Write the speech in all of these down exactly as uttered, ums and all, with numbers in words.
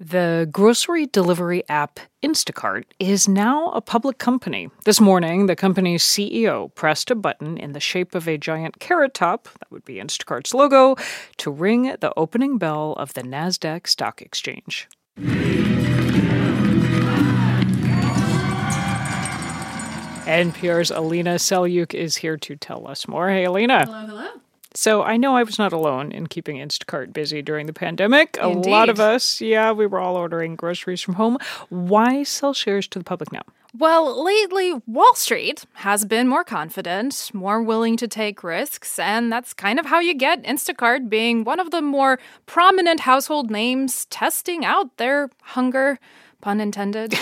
The grocery delivery app Instacart is now a public company. This morning, the company's C E O pressed a button in the shape of a giant carrot top, that would be Instacart's logo, to ring the opening bell of the NASDAQ stock exchange. N P R's Alina Selyukh is here to tell us more. Hey, Alina. Hello, hello. So I know I was not alone in keeping Instacart busy during the pandemic. A Indeed. lot of us, yeah, we were all ordering groceries from home. Why sell shares to the public now? Well, lately, Wall Street has been more confident, more willing to take risks, and that's kind of how you get Instacart being one of the more prominent household names testing out their hunger, pun intended.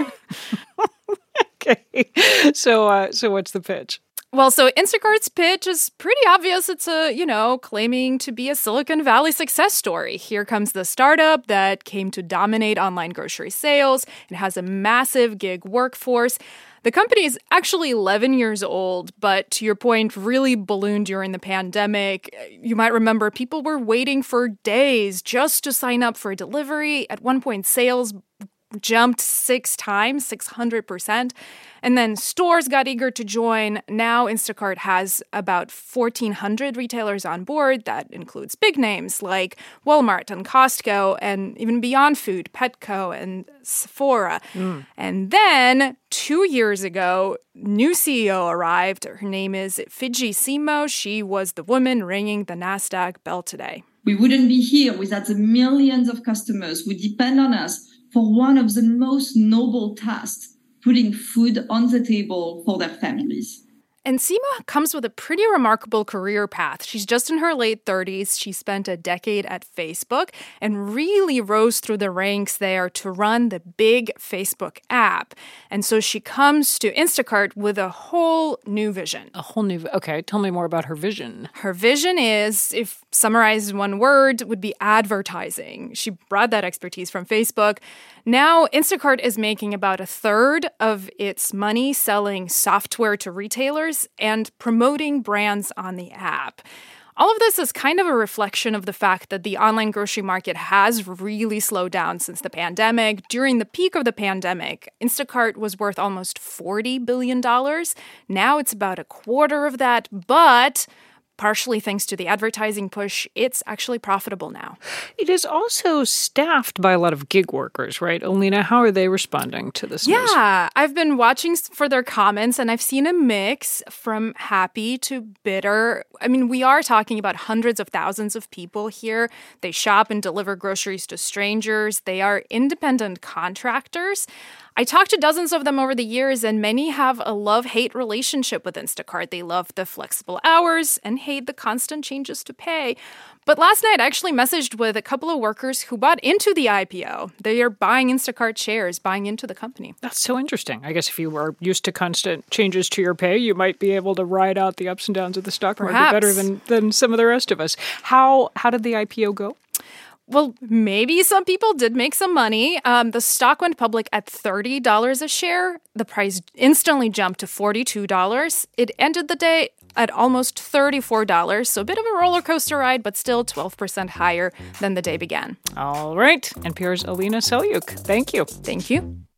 Okay, so uh, so what's the pitch? Well, so Instacart's pitch is pretty obvious. It's a, you know, claiming to be a Silicon Valley success story. Here comes the startup that came to dominate online grocery sales. It has a massive gig workforce. The company is actually eleven years old, but to your point, really ballooned during the pandemic. You might remember people were waiting for days just to sign up for a delivery. At one point, sales jumped six times, six hundred percent. And then stores got eager to join. Now Instacart has about fourteen hundred retailers on board. That includes big names like Walmart and Costco, and even Beyond Food, Petco, and Sephora. Mm. And then two years ago, new C E O arrived. Her name is Fidji Simo. She was the woman ringing the NASDAQ bell today. We wouldn't be here without the millions of customers who depend on us for one of the most noble tasks, putting food on the table for their families. And Sima comes with a pretty remarkable career path. She's just in her late thirties. She spent a decade at Facebook and really rose through the ranks there to run the big Facebook app. And so she comes to Instacart with a whole new vision. A whole new... Okay, tell me more about her vision. Her vision is, if summarized in one word, would be advertising. She brought that expertise from Facebook. Now, Instacart is making about a third of its money selling software to retailers and promoting brands on the app. All of this is kind of a reflection of the fact that the online grocery market has really slowed down since the pandemic. During the peak of the pandemic, Instacart was worth almost forty billion dollars. Now it's about a quarter of that, but partially thanks to the advertising push, it's actually profitable now. It is also staffed by a lot of gig workers, right? Alina, how are they responding to this news? Yeah, I've been watching for their comments, and I've seen a mix from happy to bitter. I mean, we are talking about hundreds of thousands of people here. They shop and deliver groceries to strangers. They are independent contractors. I talked to dozens of them over the years, and many have a love-hate relationship with Instacart. They love the flexible hours and hate the constant changes to pay. But last night, I actually messaged with a couple of workers who bought into the I P O. They are buying Instacart shares, buying into the company. That's so interesting. I guess if you were used to constant changes to your pay, you might be able to ride out the ups and downs of the stock market Perhaps. better than, than some of the rest of us. How, how did the I P O go? Well, maybe some people did make some money. Um, the stock went public at thirty dollars a share. The price instantly jumped to forty-two dollars. It ended the day at almost thirty-four dollars, so a bit of a roller coaster ride, but still twelve percent higher than the day began. All right. N P R's Alina Selyukh. Thank you. Thank you.